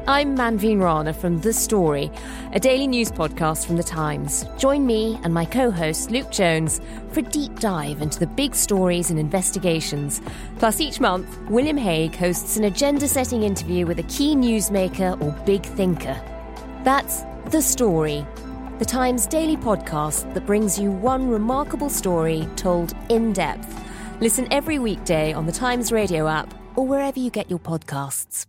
I'm Manveen Rana from The Story, a daily news podcast from The Times. Join me and my co-host Luke Jones for a deep dive into the big stories and investigations. Plus, each month, William Hague hosts an agenda-setting interview with a key newsmaker or big thinker. That's The Story, The Times daily podcast that brings you one remarkable story told in depth. Listen every weekday on the Times radio app or wherever you get your podcasts.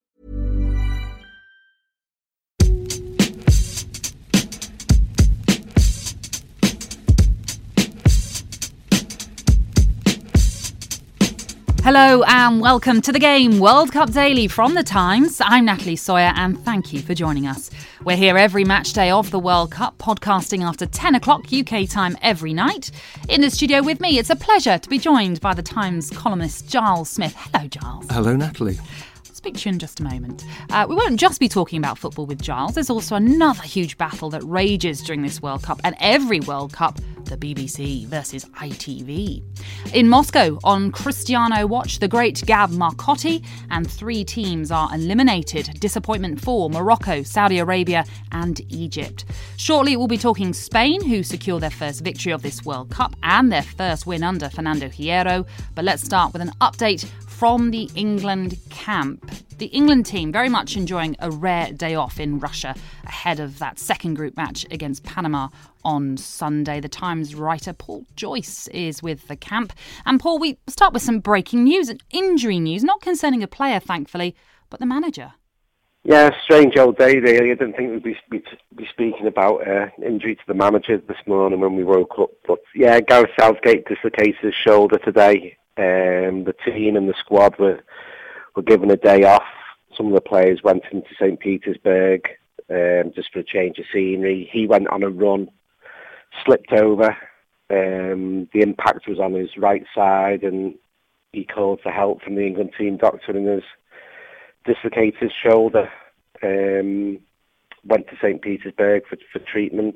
Hello and welcome to The Game World Cup Daily from The Times. I'm Natalie Sawyer and thank you for joining us. We're here every match day of the World Cup, podcasting after 10 o'clock UK time every night. In the studio with me, it's a pleasure to be joined by The Times columnist Giles Smith. Hello, Giles. Hello, Natalie. Speak to you in just a moment. We won't just be talking about football with Giles. There's also another huge battle that rages during this World Cup and every World Cup, the BBC versus ITV. In Moscow, on Cristiano Watch, the great Gab Marcotti and 3 teams are eliminated. Disappointment for Morocco, Saudi Arabia and Egypt. Shortly, we'll be talking Spain, who secure their first victory of this World Cup and their first win under Fernando Hierro. But let's start with an update from the England camp. The England team very much enjoying a rare day off in Russia ahead of that second group match against Panama on Sunday. The Times writer Paul Joyce is with the camp. And Paul, we start with some breaking news, injury news, not concerning a player, thankfully, but the manager. Yeah, strange old day, really. I didn't think we'd be speaking about injury to the manager this morning when we woke up. But yeah, Gareth Southgate dislocated his shoulder today. The team and the squad were given a day off. Some of the players went into St. Petersburg just for a change of scenery. He went on a run, slipped over. The impact was on his right side and he called for help from the England team doctor and has dislocated his shoulder. Went to St. Petersburg for treatment.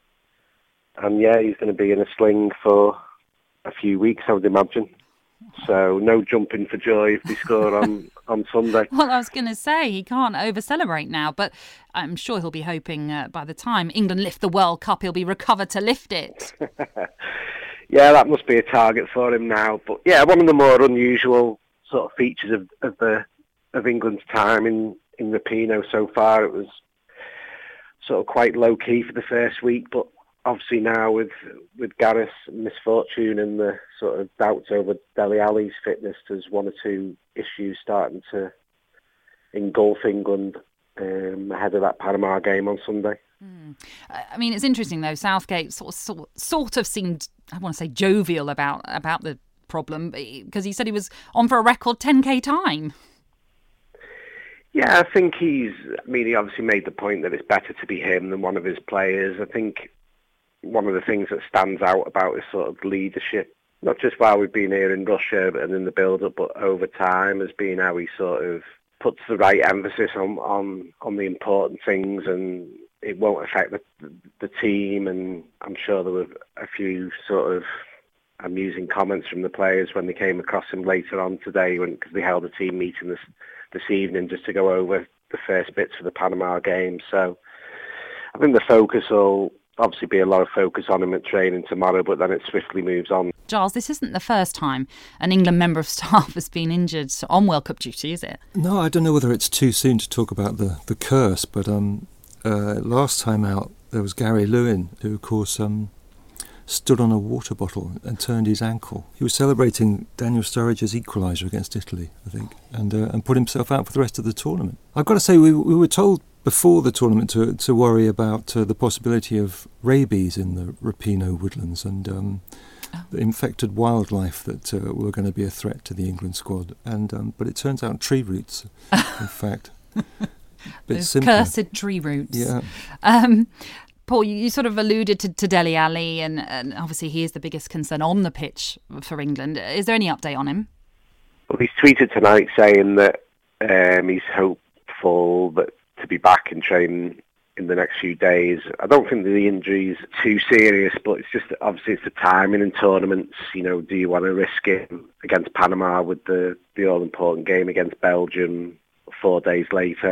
And yeah, he's going to be in a sling for a few weeks, I would imagine. So no jumping for joy if they score on Sunday. Well, I was going to say, he can't over-celebrate now, but I'm sure he'll be hoping by the time England lift the World Cup, he'll be recovered to lift it. Yeah, that must be a target for him now. But yeah, one of the more unusual sort of features of England's time in Rapinoe so far. It was sort of quite low-key for the first week, but obviously now with Gareth's misfortune and the sort of doubts over Dele Alli's fitness, there's one or two issues starting to engulf England ahead of that Panama game on Sunday. I mean, it's interesting though. Southgate sort of seemed, I want to say, jovial about the problem because he said he was on for a record 10k time. Yeah, I think he obviously made the point that it's better to be him than one of his players. I think one of the things that stands out about his sort of leadership, not just while we've been here in Russia and in the build-up, but over time, has been how he sort of puts the right emphasis on the important things, and it won't affect the team. And I'm sure there were a few sort of amusing comments from the players when they came across him later on today, because they held a team meeting this evening just to go over the first bits for the Panama game. So I think the focus will obviously be a lot of focus on him at training tomorrow, but then it swiftly moves on. Giles, this isn't the first time an England member of staff has been injured on World Cup duty, is it? No, I don't know whether it's too soon to talk about the curse, but last time out there was Gary Lewin, who of course stood on a water bottle and turned his ankle. He was celebrating Daniel Sturridge's equaliser against Italy, I think, and put himself out for the rest of the tournament. I've got to say, we were told before the tournament to worry about the possibility of rabies in the Rapinoe woodlands and the infected wildlife that were going to be a threat to the England squad. But it turns out tree roots, in fact. Those cursed tree roots. Yeah. Paul, you sort of alluded to Dele Alli, and obviously he is the biggest concern on the pitch for England. Is there any update on him? Well, he's tweeted tonight saying that he's hopeful that to be back in training in the next few days. I don't think the injury's too serious, but it's just obviously it's the timing in tournaments. You know, do you want to risk it against Panama with the all-important game against Belgium 4 days later?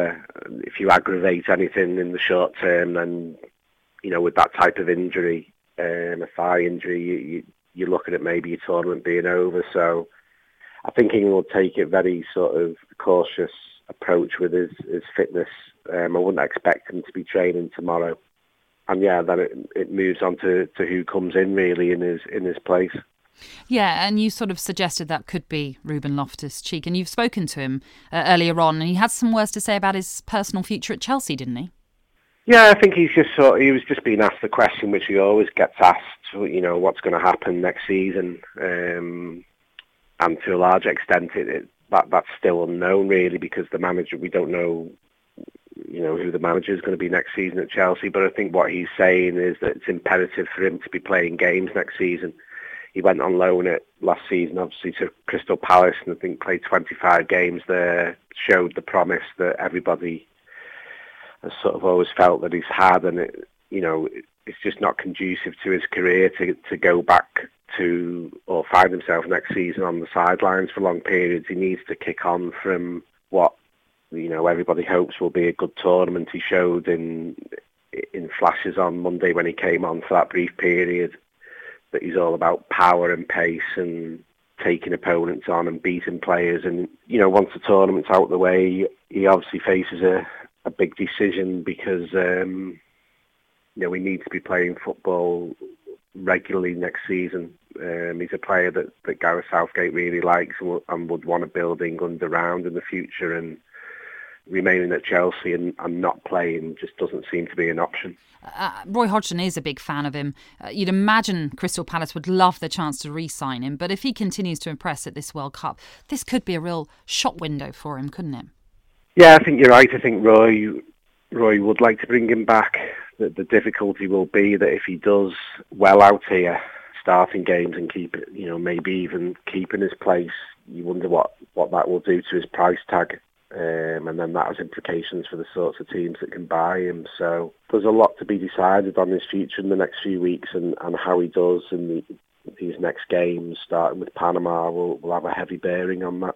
if you aggravate anything in the short term, then, with that type of injury, a thigh injury, you're looking at maybe your tournament being over. So I think England will take a very sort of cautious approach with his fitness. I wouldn't expect him to be training tomorrow. And then it moves on to who comes in really in his place. Yeah, and you sort of suggested that could be Ruben Loftus-Cheek, and you've spoken to him earlier on, and he had some words to say about his personal future at Chelsea, didn't he? Yeah, I think he was just being asked the question which he always gets asked, what's going to happen next season, and to a large extent that's still unknown really, because the manager, we don't know, who the manager is going to be next season at Chelsea. But I think what he's saying is that it's imperative for him to be playing games next season. He went on loan last season, obviously, to Crystal Palace, and I think played 25 games there, showed the promise that everybody has sort of always felt that he's had, and it's just not conducive to his career to go back to or find himself next season on the sidelines for long periods. He needs to kick on from what everybody hopes will be a good tournament. He showed in flashes on Monday when he came on for that brief period that he's all about power and pace and taking opponents on and beating players. And, once the tournament's out of the way, he obviously faces a big decision because, we need to be playing football regularly next season. He's a player that Gareth Southgate really likes and would want to build England around in the future, and remaining at Chelsea and not playing just doesn't seem to be an option. Roy Hodgson is a big fan of him. You'd imagine Crystal Palace would love the chance to re-sign him, but if he continues to impress at this World Cup, this could be a real shop window for him, couldn't it? Yeah, I think you're right. I think Roy would like to bring him back. The difficulty will be that if he does well out here, starting games and keep it, maybe even keeping his place, you wonder what that will do to his price tag. And then that has implications for the sorts of teams that can buy him. So there's a lot to be decided on his future in the next few weeks, and how he does in these next games, starting with Panama, will have a heavy bearing on that.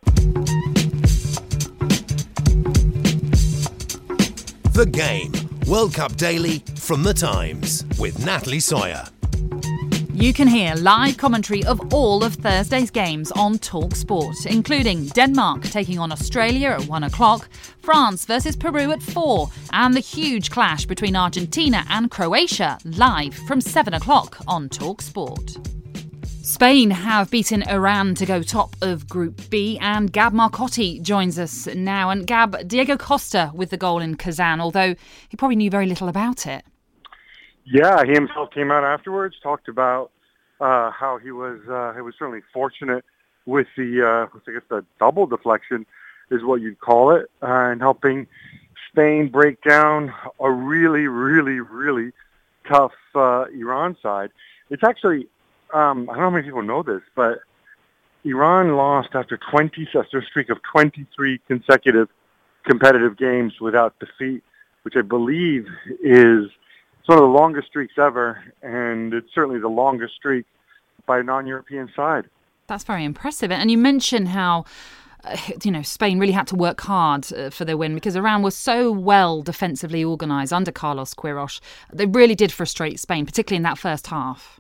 The Game, World Cup Daily from The Times with Natalie Sawyer. You can hear live commentary of all of Thursday's games on TalkSport, including Denmark taking on Australia at 1 o'clock, France versus Peru at 4, and the huge clash between Argentina and Croatia live from 7 o'clock on TalkSport. Spain have beaten Iran to go top of Group B, and Gab Marcotti joins us now. And Gab, Diego Costa with the goal in Kazan, although he probably knew very little about it. Yeah, he himself came out afterwards, talked about how he was certainly fortunate with the double deflection is what you'd call it, and helping Spain break down a really, really, really tough Iran side. It's actually, I don't know how many people know this, but Iran lost after a streak of 23 consecutive competitive games without defeat, which I believe is one of the longest streaks ever, and it's certainly the longest streak by a non-European side. That's very impressive. And you mentioned how, Spain really had to work hard for their win because Iran was so well defensively organised under Carlos Queiroz. They really did frustrate Spain, particularly in that first half.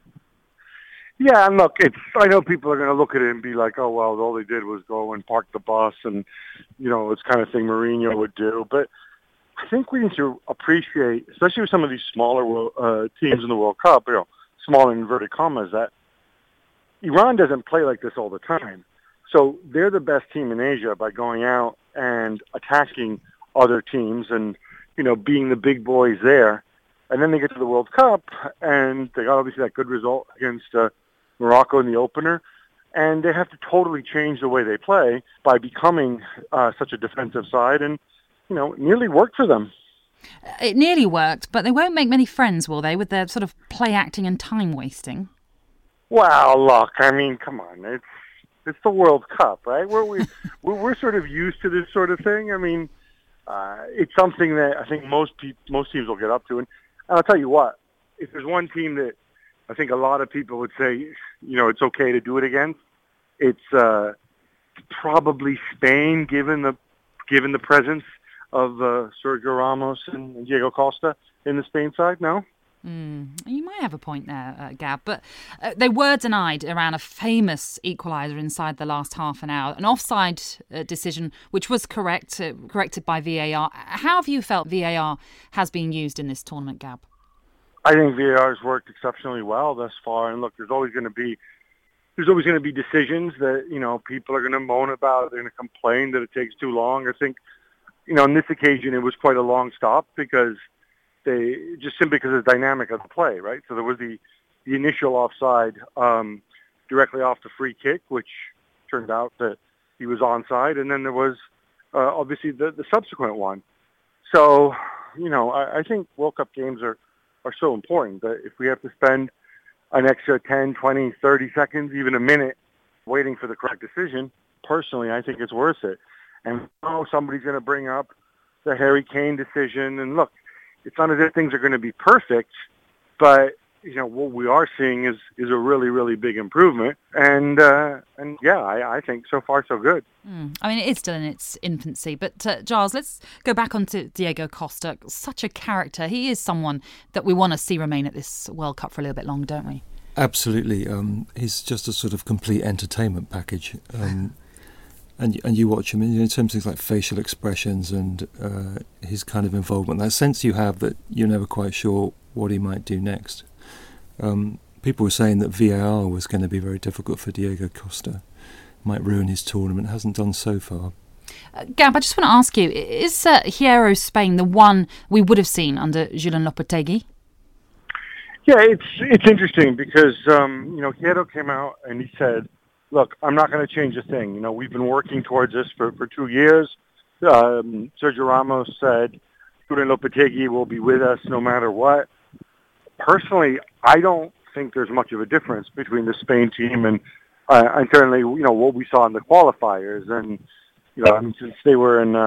Yeah, and look, I know people are going to look at it and be like, oh, well, all they did was go and park the bus and, it's kind of thing Mourinho would do. But I think we need to appreciate, especially with some of these smaller teams in the World Cup, small in inverted commas, that Iran doesn't play like this all the time. So they're the best team in Asia by going out and attacking other teams and, being the big boys there. And then they get to the World Cup, and they got obviously that good result against Morocco in the opener. And they have to totally change the way they play by becoming such a defensive side, and nearly worked for them. It nearly worked, but they won't make many friends, will they, with their sort of play acting and time wasting? Well, look, I mean, come on, it's the World Cup, right? We're sort of used to this sort of thing. I mean, it's something that I think most teams will get up to, and I'll tell you what, if there's one team that I think a lot of people would say, it's okay to do it against, it's probably Spain, given the presence of Sergio Ramos and Diego Costa in the Spain side, no? You might have a point there, Gab, but they were denied around a famous equaliser inside the last half an hour, an offside decision which was corrected by VAR. How have you felt VAR has been used in this tournament, Gab? I think VAR has worked exceptionally well thus far, and look, there's always going to be decisions that people are going to moan about. They're going to complain that it takes too long. I think on this occasion it was quite a long stop because simply because of the dynamic of the play, right? So there was the initial offside directly off the free kick, which turned out that he was onside, and then there was obviously the subsequent one. So, I think World Cup games are so important that if we have to spend an extra 10, 20, 30 seconds, even a minute waiting for the correct decision, personally, I think it's worth it. And somebody's going to bring up the Harry Kane decision, and look, it's not as if things are going to be perfect, but what we are seeing is a really, really big improvement, and yeah, I think so far so good. I mean, it is still in its infancy, but Giles, let's go back onto Diego Costa. Such a character. He is someone that we want to see remain at this World Cup for a little bit longer, don't we? Absolutely. He's just a sort of complete entertainment package. And you watch him in terms of things like facial expressions and his kind of involvement, that sense you have that you're never quite sure what he might do next. People were saying that VAR was going to be very difficult for Diego Costa, might ruin his tournament, hasn't done so far. Gab, I just want to ask you, is Hierro Spain the one we would have seen under Julen Lopetegui? Yeah, it's interesting because, Hierro came out and he said, look, I'm not going to change a thing. We've been working towards this for 2 years. Sergio Ramos said, Julen Lopetegui will be with us no matter what. Personally, I don't think there's much of a difference between the Spain team and certainly, what we saw in the qualifiers. And, since they were in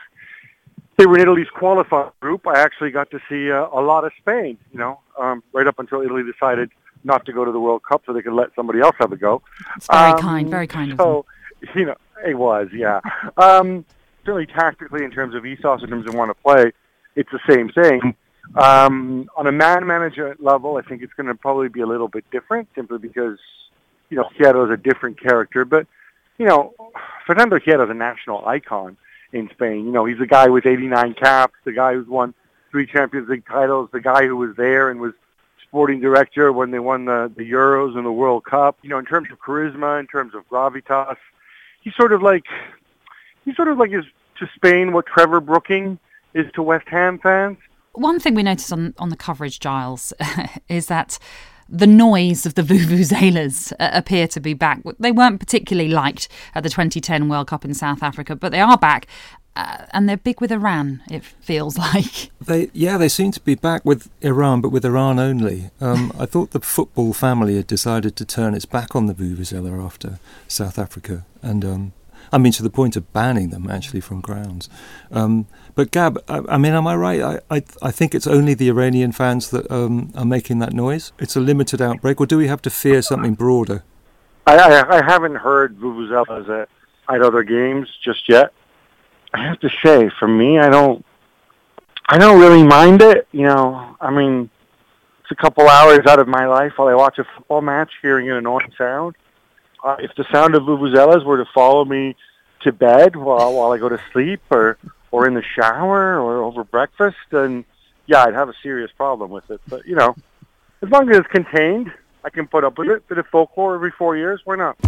Italy's qualifying group, I actually got to see a lot of Spain, right up until Italy decided not to go to the World Cup so they could let somebody else have a go. It's very kind of them. So, it was, yeah. Certainly tactically, in terms of ethos, in terms of want to play, it's the same thing. On a man-manager level, I think it's going to probably be a little bit different, simply because, Hierro is a different character. But, Fernando Hierro is a national icon in Spain. He's the guy with 89 caps, the guy who's won 3 Champions League titles, the guy who was there and was sporting director when they won the Euros and the World Cup. In terms of charisma, in terms of gravitas, he's sort of like is to Spain what Trevor Brooking is to West Ham fans. One thing we noticed on the coverage, Giles, is that the noise of the vuvuzelas appear to be back. They weren't particularly liked at the 2010 World Cup in South Africa, but they are back. And they're big with Iran, it feels like. They seem to be back with Iran, but with Iran only. I thought the football family had decided to turn its back on the vuvuzela after South Africa, and to the point of banning them actually from grounds. But Gab, am I right? I think it's only the Iranian fans that are making that noise. It's a limited outbreak, or do we have to fear something broader? I haven't heard vuvuzelas at other games just yet. I have to say, for me, I don't really mind it. It's a couple hours out of my life while I watch a football match, hearing an annoying sound. If the sound of vuvuzelas were to follow me to bed while I go to sleep, or in the shower, or over breakfast, then yeah, I'd have a serious problem with it. But as long as it's contained, I can put up with it. Bit of folklore every 4 years, why not?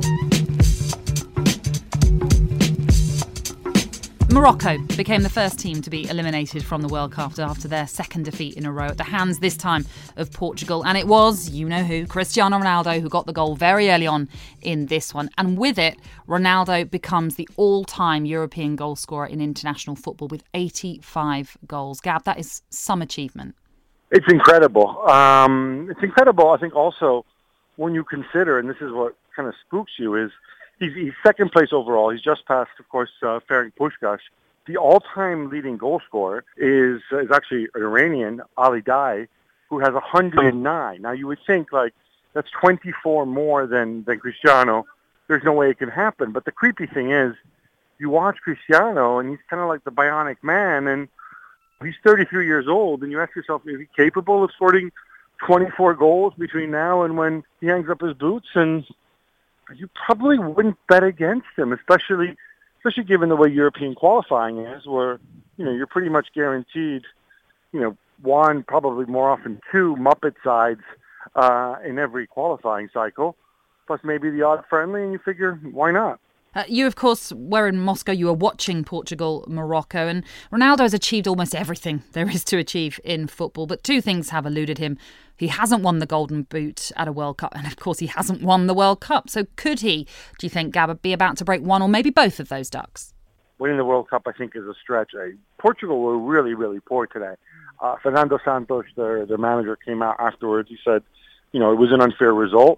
Morocco became the first team to be eliminated from the World Cup after their second defeat in a row at the hands this time of Portugal. And it was, who, Cristiano Ronaldo, who got the goal very early on in this one. And with it, Ronaldo becomes the all-time European goal scorer in international football with 85 goals. Gab, that is some achievement. It's incredible. I think also when you consider, and this is what kind of spooks you, is he's second place overall. He's just passed, of course, Ferenc Puskás. The all-time leading goal scorer is actually an Iranian, Ali Dai, who has 109. Now, you would think, that's 24 more than Cristiano. There's no way it can happen. But the creepy thing is, you watch Cristiano, and he's kind of like the bionic man, and he's 33 years old, and you ask yourself, is he capable of scoring 24 goals between now and when he hangs up his boots? And you probably wouldn't bet against him, especially given the way European qualifying is, where, you're pretty much guaranteed, one, probably more often two Muppet sides in every qualifying cycle, plus maybe the odd friendly, and you figure, why not? You, of course, were in Moscow. You were watching Portugal-Morocco, and Ronaldo has achieved almost everything there is to achieve in football. But two things have eluded him. He hasn't won the Golden Boot at a World Cup, and of course he hasn't won the World Cup. So could he, do you think, Gab, be about to break one or maybe both of those ducks? Winning the World Cup, I think, is a stretch. Portugal were really, really poor today. Fernando Santos, their manager, came out afterwards. He said, it was an unfair result.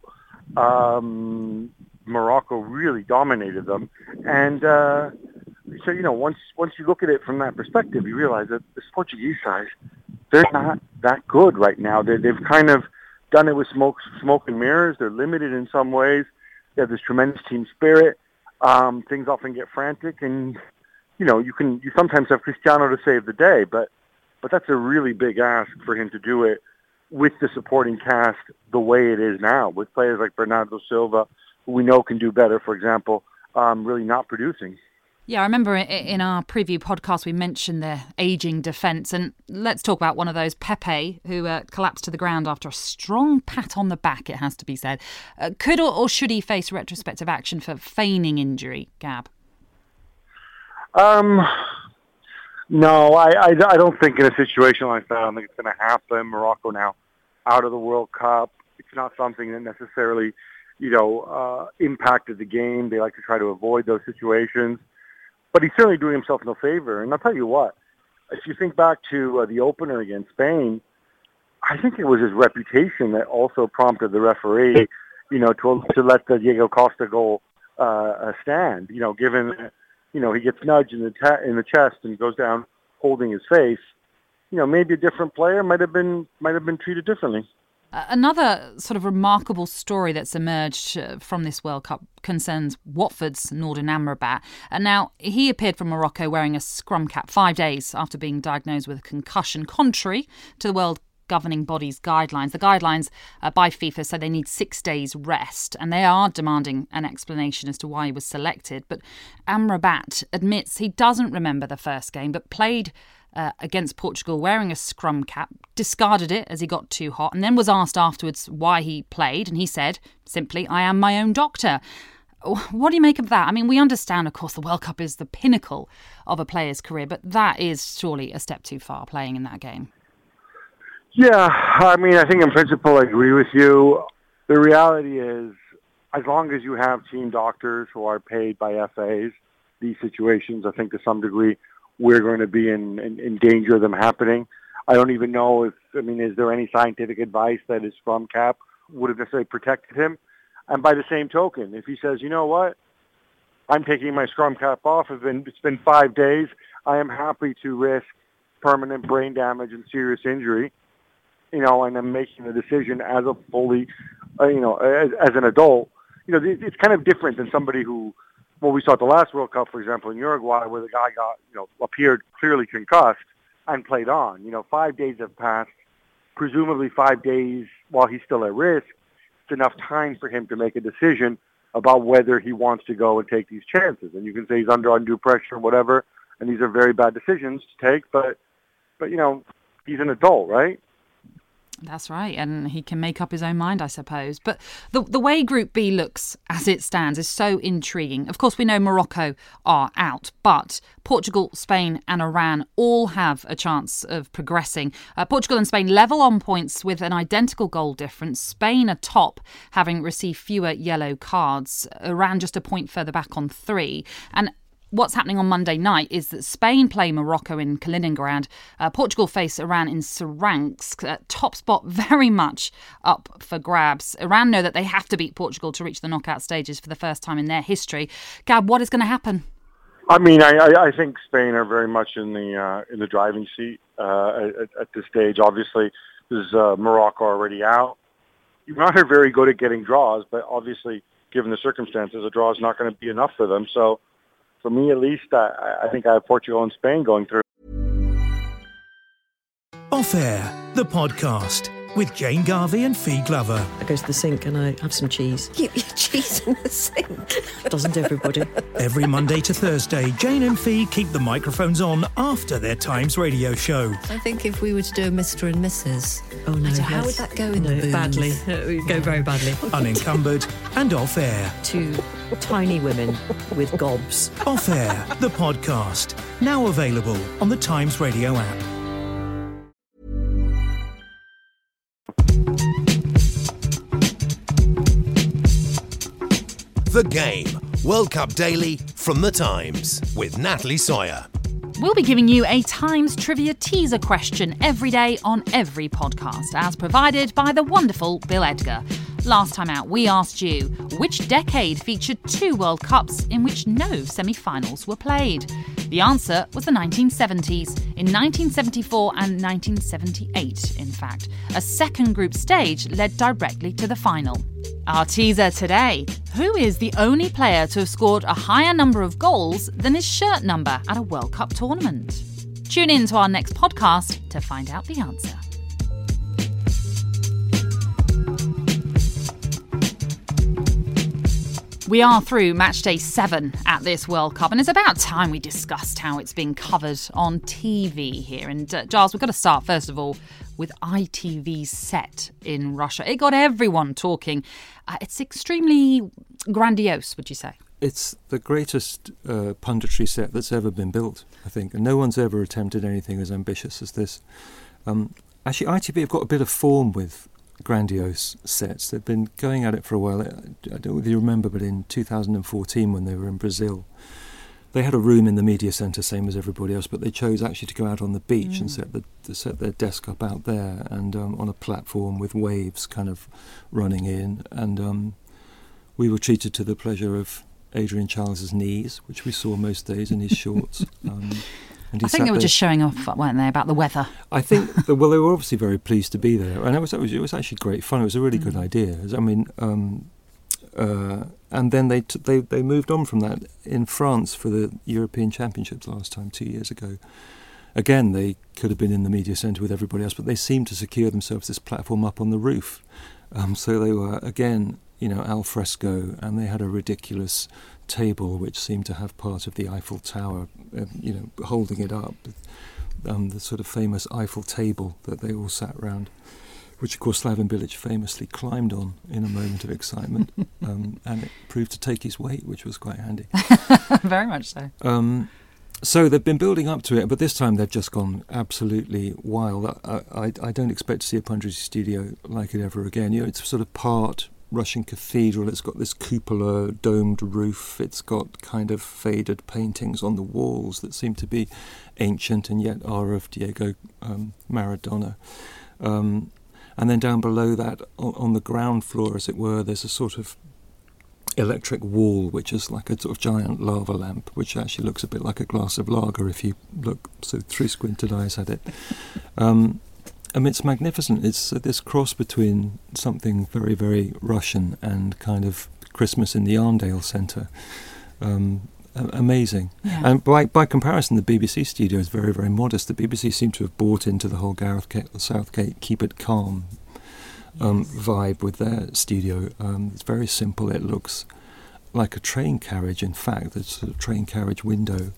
Morocco really dominated them, and so once you look at it from that perspective, you realize that this Portuguese side, they're not that good right now. They've kind of done it with smoke and mirrors. They're limited in some ways. They have this tremendous team spirit. Things often get frantic, and you sometimes have Cristiano to save the day, but that's a really big ask for him to do it with the supporting cast the way it is now, with players like Bernardo Silva, who we know can do better, for example, really not producing. Yeah, I remember in our preview podcast we mentioned their ageing defence, and let's talk about one of those, Pepe, who collapsed to the ground after a strong pat on the back, it has to be said. Could or should he face retrospective action for feigning injury, Gab? No, I don't think in a situation like that, I don't think it's going to happen. Morocco now out of the World Cup. It's not something that necessarily, impacted the game. They like to try to avoid those situations. But he's certainly doing himself no favor. And I'll tell you what, if you think back to the opener against Spain, I think it was his reputation that also prompted the referee, to let the Diego Costa goal stand. Given that, he gets nudged in the chest and goes down holding his face. Maybe a different player might have been treated differently. Another sort of remarkable story that's emerged from this World Cup concerns Watford's Nordin Amrabat. And now, he appeared for Morocco wearing a scrum cap 5 days after being diagnosed with a concussion, contrary to the World governing body's guidelines. The guidelines by FIFA say they need 6 days rest, and they are demanding an explanation as to why he was selected. But Amrabat admits he doesn't remember the first game, but played against Portugal wearing a scrum cap, discarded it as he got too hot, and then was asked afterwards why he played, and he said, simply, "I am my own doctor." What do you make of that? I mean, we understand, of course, the World Cup is the pinnacle of a player's career, but that is surely a step too far, playing in that game. Yeah, I think in principle I agree with you. The reality is, as long as you have team doctors who are paid by FAs, these situations, I think to some degree, we're going to be in danger of them happening. I don't even know is there any scientific advice that his scrum cap would have necessarily protected him? And by the same token, if he says, you know what, I'm taking my scrum cap off, it's been 5 days, I am happy to risk permanent brain damage and serious injury, and I'm making the decision as a fully, as an adult, it's kind of different than somebody who, well, we saw at the last World Cup, for example, in Uruguay, where the guy appeared clearly concussed and played on. 5 days have passed, presumably 5 days while he's still at risk. It's enough time for him to make a decision about whether he wants to go and take these chances. And you can say he's under undue pressure or whatever, and these are very bad decisions to take, but he's an adult, right? That's right, and he can make up his own mind, I suppose. But the way Group B looks as it stands is so intriguing. Of course, we know Morocco are out, but Portugal, Spain and Iran all have a chance of progressing. Portugal and Spain level on points with an identical goal difference. Spain are top, having received fewer yellow cards. Iran just a point further back on 3. And what's happening on Monday night is that Spain play Morocco in Kaliningrad. Portugal face Iran in Saransk. Top spot very much up for grabs. Iran know that they have to beat Portugal to reach the knockout stages for the first time in their history. Gab, what is going to happen? I think Spain are very much in the driving seat at this stage. Obviously, there's Morocco already out. Iran are very good at getting draws, but obviously, given the circumstances, a draw is not going to be enough for them. So, for me at least, I think I have Portugal and Spain going through. Off Air, the podcast with Jane Garvey and Fee Glover. I go to the sink and I have some cheese. Keep your cheese in the sink. Doesn't everybody? Every Monday to Thursday, Jane and Fee keep the microphones on after their Times radio show. I think if we were to do a Mr. and Mrs. Oh no, how would that go in the booth? Badly. It would go very badly. Unencumbered and Off Air. Two tiny women with gobs. Off Air, the podcast. Now available on the Times radio app. The Game, World Cup Daily from The Times with Natalie Sawyer. We'll be giving you a Times trivia teaser question every day on every podcast, as provided by the wonderful Bill Edgar. Last time out, we asked you, which decade featured 2 World Cups in which no semi-finals were played? The answer was the 1970s. In 1974 and 1978, in fact, a second group stage led directly to the final. Our teaser today: who is the only player to have scored a higher number of goals than his shirt number at a World Cup tournament? Tune in to our next podcast to find out the answer. We are through match day 7 at this World Cup, and it's about time we discussed how it's being covered on TV here. And Giles, we've got to start first of all with ITV's set in Russia. It got everyone talking. It's extremely grandiose, would you say? It's the greatest punditry set that's ever been built, I think, and no one's ever attempted anything as ambitious as this. Actually, ITV have got a bit of form with grandiose sets. They've been going at it for a while. I don't know whether you remember, but in 2014 when they were in Brazil, they had a room in the media centre, same as everybody else, but they chose actually to go out on the beach and set their desk up out there and on a platform with waves kind of running in. And we were treated to the pleasure of Adrian Charles's knees, which we saw most days in his shorts. And I think they were just showing off, weren't they, about the weather? I think, well, they were obviously very pleased to be there. And it was actually great fun. It was a really good idea. I mean, and then they moved on from that in France for the European Championships last time, 2 years ago. Again, they could have been in the media centre with everybody else, but they seemed to secure themselves this platform up on the roof. So they were, again, al fresco, and they had a ridiculous table which seemed to have part of the Eiffel Tower, holding it up. The sort of famous Eiffel table that they all sat round, which of course Slaven Bilic famously climbed on in a moment of excitement, and it proved to take his weight, which was quite handy. Very much so. So they've been building up to it, but this time they've just gone absolutely wild. I don't expect to see a punditry studio like it ever again. It's sort of part Russian cathedral. It's got this cupola domed roof. It's got kind of faded paintings on the walls that seem to be ancient and yet are of Diego Maradona. And then down below that, on the ground floor, as it were, there's a sort of electric wall, which is like a sort of giant lava lamp, which actually looks a bit like a glass of lager if you look so through squinted eyes at it. It's magnificent. It's this cross between something very, very Russian and kind of Christmas in the Arndale Centre. Amazing. Yeah. And by comparison, the BBC studio is very, very modest. The BBC seem to have bought into the whole Gareth Southgate Keep It Calm vibe with their studio. It's very simple. It looks like a train carriage, in fact. It's a train carriage window.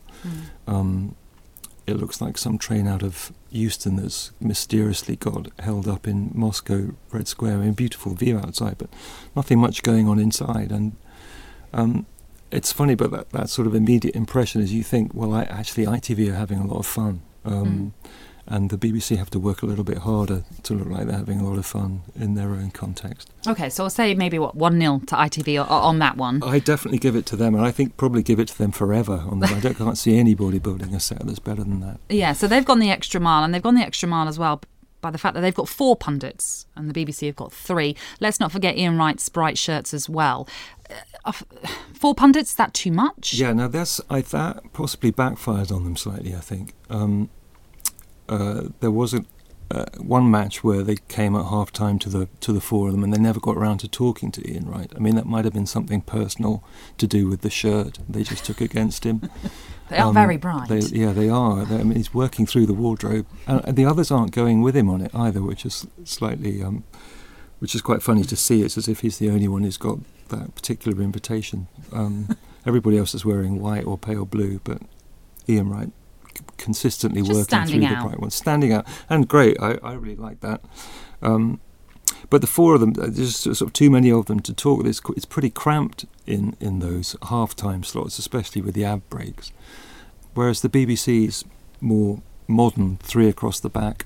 It looks like some train out of Euston that's mysteriously got held up in Moscow Red Square. I mean, beautiful view outside, but nothing much going on inside. And it's funny, but that sort of immediate impression is you think, well, actually ITV are having a lot of fun. And the BBC have to work a little bit harder to look like they're having a lot of fun in their own context. OK, so I'll say maybe, 1-0 to ITV on that one? I definitely give it to them, and I think probably give it to them forever. I can't see anybody building a set that's better than that. Yeah, so they've gone the extra mile, and they've gone the extra mile as well by the fact that they've got 4 pundits, and the BBC have got 3. Let's not forget Ian Wright's bright shirts as well. 4 pundits, is that too much? Yeah, now that possibly backfired on them slightly, I think. There was one match where they came at half time to the four of them, and they never got around to talking to Ian Wright. I mean, that might have been something personal to do with the shirt they just took against him. They are very bright. They are. I mean, he's working through the wardrobe, and the others aren't going with him on it either, which is slightly, which is quite funny to see. It's as if he's the only one who's got that particular invitation. Everybody else is wearing white or pale blue, but Ian Wright consistently just working through the bright ones, standing out, and great. I really like that. But the four of them, there's sort of too many of them to talk. It's pretty cramped in those half-time slots, especially with the ad breaks. Whereas the BBC's more modern three across the back,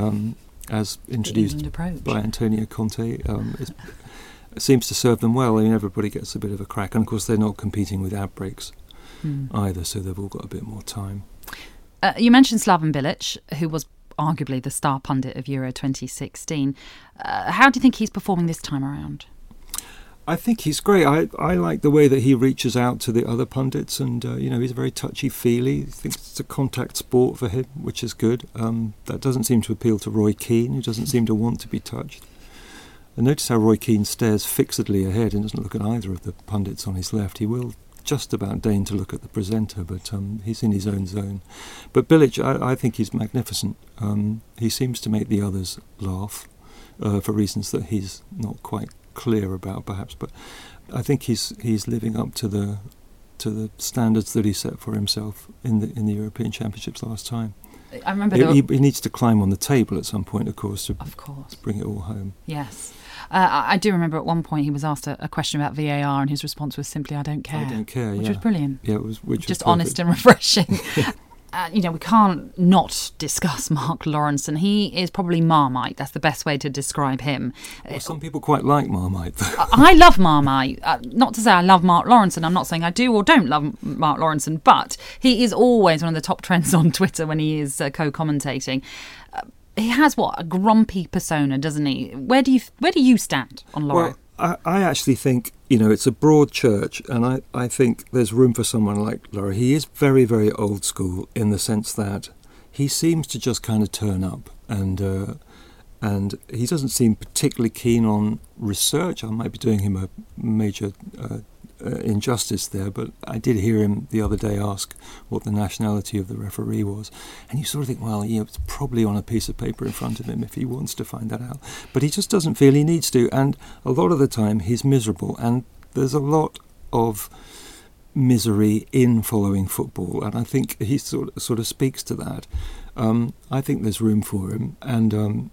as introduced by Antonio Conte, it seems to serve them well. I mean, everybody gets a bit of a crack, and of course they're not competing with ad breaks either, so they've all got a bit more time. You mentioned Slaven Bilic, who was arguably the star pundit of Euro 2016. How do you think he's performing this time around? I think he's great. I like the way that he reaches out to the other pundits, and he's very touchy-feely. I think it's a contact sport for him, which is good. That doesn't seem to appeal to Roy Keane, who doesn't seem to want to be touched. And notice how Roy Keane stares fixedly ahead and doesn't look at either of the pundits on his left. He will just about deign to look at the presenter, but he's in his own zone. But Bilic, I think he's magnificent. He seems to make the others laugh for reasons that he's not quite clear about, perhaps. But I think he's living up to the standards that he set for himself in the European Championships last time. I remember he needs to climb on the table at some point, of course, to bring it all home. Yes. I do remember at one point he was asked a question about VAR, and his response was simply, "I don't care." I don't care, which was brilliant. Yeah, it was. Which just was honest and refreshing. We can't not discuss Mark Lawrenson. He is probably Marmite. That's the best way to describe him. Well, some people quite like Marmite, though. I love Marmite. Not to say I love Mark Lawrenson. I'm not saying I do or don't love Mark Lawrenson, but he is always one of the top trends on Twitter when he is co-commentating. He has a grumpy persona, doesn't he? Where do you stand on Laura? Well, I actually think, it's a broad church, and I think there's room for someone like Laura. He is very, very old school in the sense that he seems to just kind of turn up, and he doesn't seem particularly keen on research. I might be doing him a major injustice there, but I did hear him the other day ask what the nationality of the referee was, and you sort of think, well, it's probably on a piece of paper in front of him if he wants to find that out, but he just doesn't feel he needs to, and a lot of the time he's miserable, and there's a lot of misery in following football, and I think he sort of speaks to that. I think there's room for him, and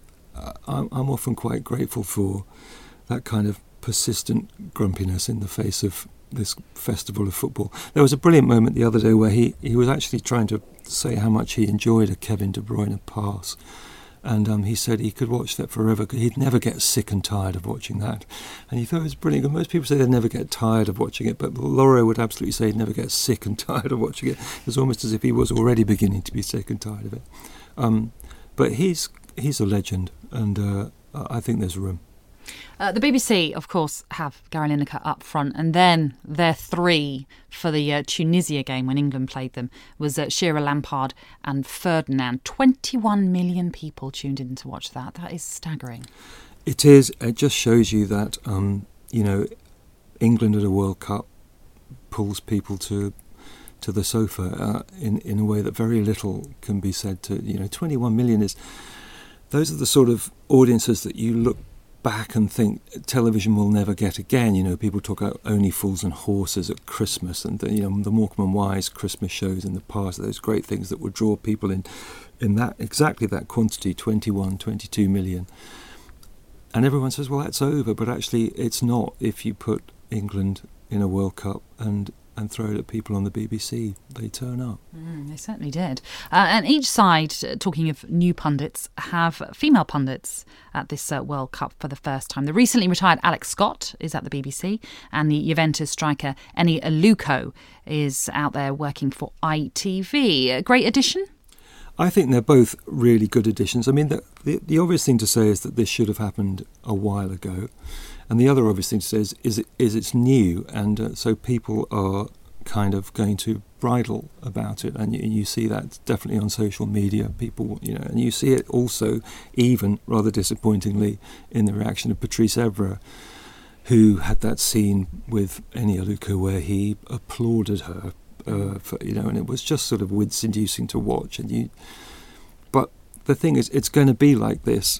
I'm often quite grateful for that kind of persistent grumpiness in the face of this festival of football. There was a brilliant moment the other day where he was actually trying to say how much he enjoyed a Kevin De Bruyne pass, and he said he could watch that forever. He'd never get sick and tired of watching that, and he thought it was brilliant. Most people say they'd never get tired of watching it, but Laura would absolutely say he'd never get sick and tired of watching it. It's almost as if he was already beginning to be sick and tired of it. But he's a legend, and I think there's room. The BBC, of course, have Gary Lineker up front, and then their three for the Tunisia game when England played them was Shearer, Lampard and Ferdinand. 21 million people tuned in to watch that. That is staggering. It is. It just shows you that, England at a World Cup pulls people to the sofa in a way that very little can be said to. 21 million is... Those are the sort of audiences that you look back and think television will never get again. People talk about Only Fools and Horses at Christmas, and the Morecambe and Wise Christmas shows in the past, those great things that would draw people in that exactly that quantity, 21, 22 million. And everyone says, well, that's over, but actually it's not if you put England in a World Cup and throw it at people on the BBC. They turn up. They certainly did. And each side, talking of new pundits, have female pundits at this World Cup for the first time. The recently retired Alex Scott is at the BBC, and the Juventus striker Eni Aluko is out there working for ITV. A great addition? I think they're both really good additions. I mean, the obvious thing to say is that this should have happened a while ago. And the other obvious thing to say is it's new, and so people are kind of going to bridle about it, and you see that definitely on social media. People, and you see it also, even rather disappointingly, in the reaction of Patrice Evra, who had that scene with Eni Aluko where he applauded her, and it was just sort of wince-inducing to watch. But the thing is, it's going to be like this,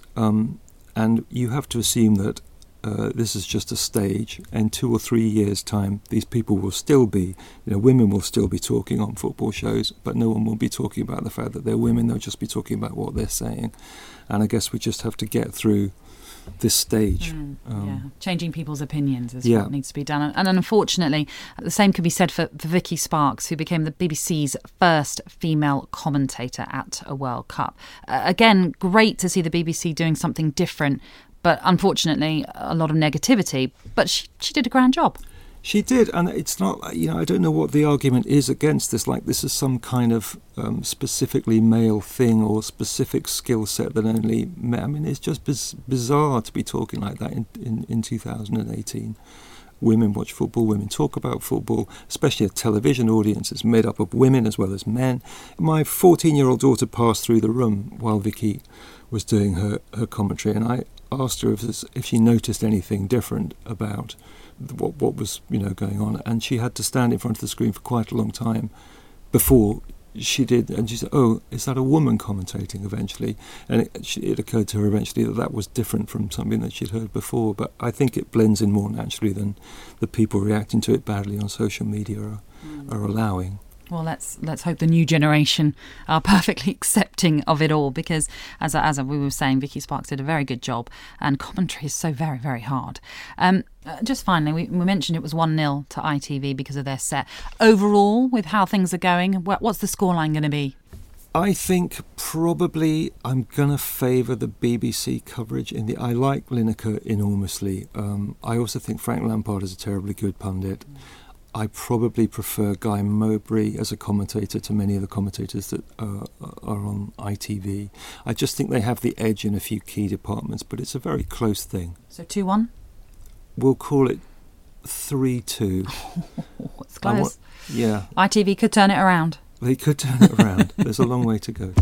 and you have to assume that this is just a stage, and 2 or 3 years' time, these people will still be, women will still be talking on football shows, but no one will be talking about the fact that they're women. They'll just be talking about what they're saying. And I guess we just have to get through this stage. Changing people's opinions is what needs to be done. And unfortunately, the same could be said for Vicky Sparks, who became the BBC's first female commentator at a World Cup. Again, great to see the BBC doing something different, but unfortunately, a lot of negativity. But she did a grand job. She did, and it's not, I don't know what the argument is against this, like this is some kind of specifically male thing or specific skill set that only men. I mean, it's just bizarre to be talking like that in 2018. Women watch football, women talk about football, especially a television audience that's made up of women as well as men. My 14-year-old daughter passed through the room while Vicky was doing her commentary, and I asked her if she noticed anything different about what was going on, and she had to stand in front of the screen for quite a long time before she did, and she said, "Oh, is that a woman commentating?" Eventually, and it occurred to her eventually that was different from something that she'd heard before. But I think it blends in more naturally than the people reacting to it badly on social media are allowing. Well, let's hope the new generation are perfectly accepting of it all, because as we were saying, Vicky Sparks did a very good job, and commentary is so very, very hard. Just finally, we mentioned it was 1-0 to ITV because of their set. Overall, with how things are going, what's the scoreline going to be? I think probably I'm going to favour the BBC coverage. I like Lineker enormously. I also think Frank Lampard is a terribly good pundit. I probably prefer Guy Mowbray as a commentator to many of the commentators that are on ITV. I just think they have the edge in a few key departments, but it's a very close thing. So 2-1? We'll call it 3-2. It's close. Yeah. ITV could turn it around. They could turn it around. There's a long way to go.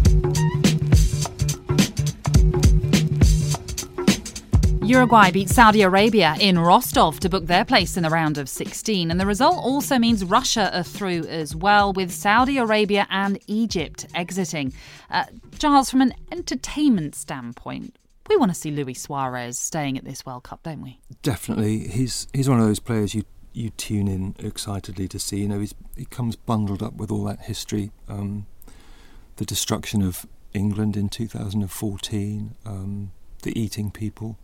Uruguay beat Saudi Arabia in Rostov to book their place in the round of 16, and the result also means Russia are through as well, with Saudi Arabia and Egypt exiting. Giles, from an entertainment standpoint, we want to see Luis Suarez staying at this World Cup, don't we? Definitely. He's one of those players you tune in excitedly to see. He comes bundled up with all that history, the destruction of England in 2014, the eating people.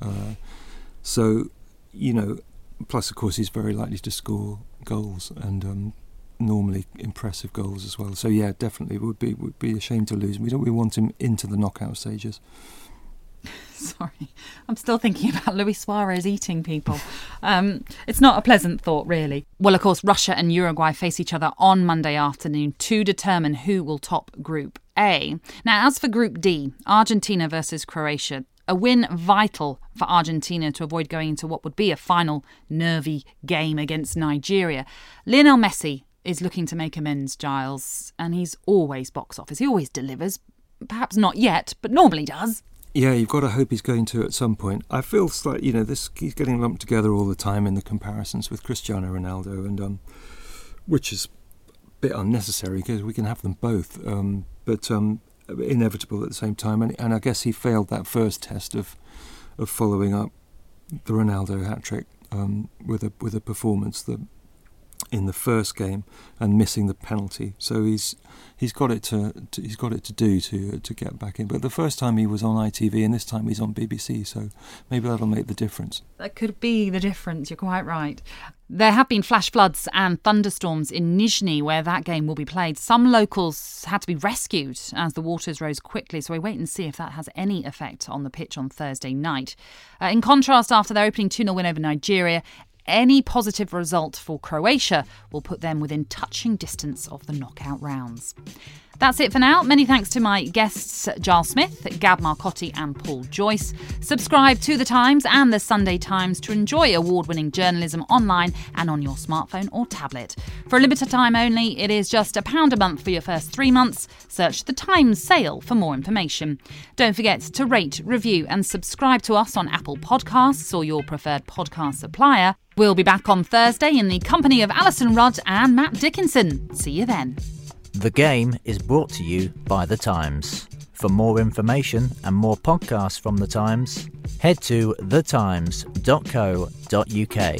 Plus of course he's very likely to score goals, and normally impressive goals as well. So yeah, definitely would be a shame to lose him. We want him into the knockout stages. Sorry, I'm still thinking about Luis Suarez eating people. It's not a pleasant thought, really. Well, of course, Russia and Uruguay face each other on Monday afternoon to determine who will top Group A. Now, as for Group D, Argentina versus Croatia, a win vital for Argentina to avoid going into what would be a final nervy game against Nigeria. Lionel Messi is looking to make amends, Giles, and he's always box office. He always delivers. Perhaps not yet, but normally does. Yeah, you've got to hope he's going to at some point. I feel like, he's getting lumped together all the time in the comparisons with Cristiano Ronaldo, and which is a bit unnecessary because we can have them both. But inevitable at the same time, and I guess he failed that first test of following up the Ronaldo hat-trick with a performance that in the first game and missing the penalty. So he's got it to do to get back in. But the first time he was on ITV, and this time he's on BBC, so maybe that'll make the difference. That could be the difference, you're quite right. There have been flash floods and thunderstorms in Nizhny, where that game will be played. Some locals had to be rescued as the waters rose quickly, so we wait and see if that has any effect on the pitch on Thursday night. In contrast, after their opening 2-0 win over Nigeria, any positive result for Croatia will put them within touching distance of the knockout rounds. That's it for now. Many thanks to my guests Giles Smith, Gab Marcotti and Paul Joyce. Subscribe to The Times and The Sunday Times to enjoy award-winning journalism online and on your smartphone or tablet. For a limited time only, it is just £1 a month for your first 3 months. Search The Times sale for more information. Don't forget to rate, review and subscribe to us on Apple Podcasts or your preferred podcast supplier. We'll be back on Thursday in the company of Alison Rudd and Matt Dickinson. See you then. The Game is brought to you by The Times. For more information and more podcasts from The Times, head to thetimes.co.uk.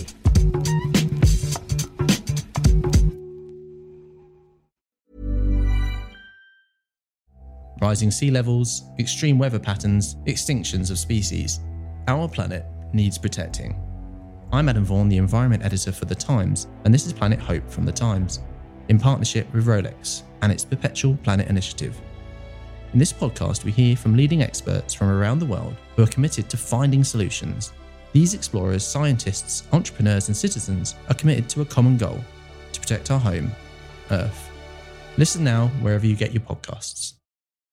Rising sea levels, extreme weather patterns, extinctions of species. Our planet needs protecting. I'm Adam Vaughan, the Environment Editor for The Times, and this is Planet Hope from The Times, in partnership with Rolex and its Perpetual Planet Initiative. In this podcast, we hear from leading experts from around the world who are committed to finding solutions. These explorers, scientists, entrepreneurs and citizens are committed to a common goal: to protect our home, Earth. Listen now wherever you get your podcasts.